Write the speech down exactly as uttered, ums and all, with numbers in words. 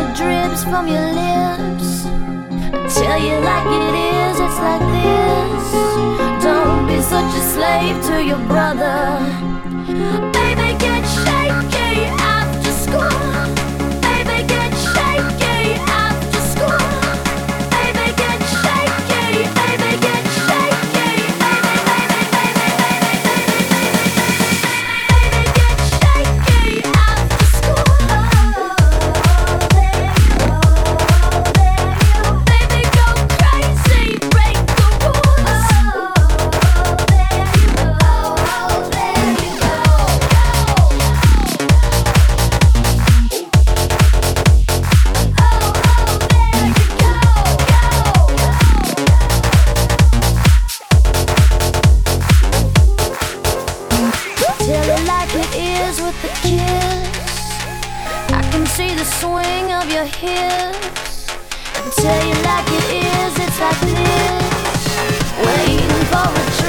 it drips from your lips. I tell you like it is, it's like this. Don't be such a slave to your brother. Baby, get shaky after school. Baby, get shaky after school. Baby, get shaky. Baby, get shaky. Baby, baby, baby, baby, baby, baby, baby, get shaky after school. Oh, there you go, there you go. Baby, go crazy, break the rules. Oh, there you go, oh, there you go. Tell it like it is with the kiss. I can see the swing of your hips. I tell you like it is, it's like this. Waiting for a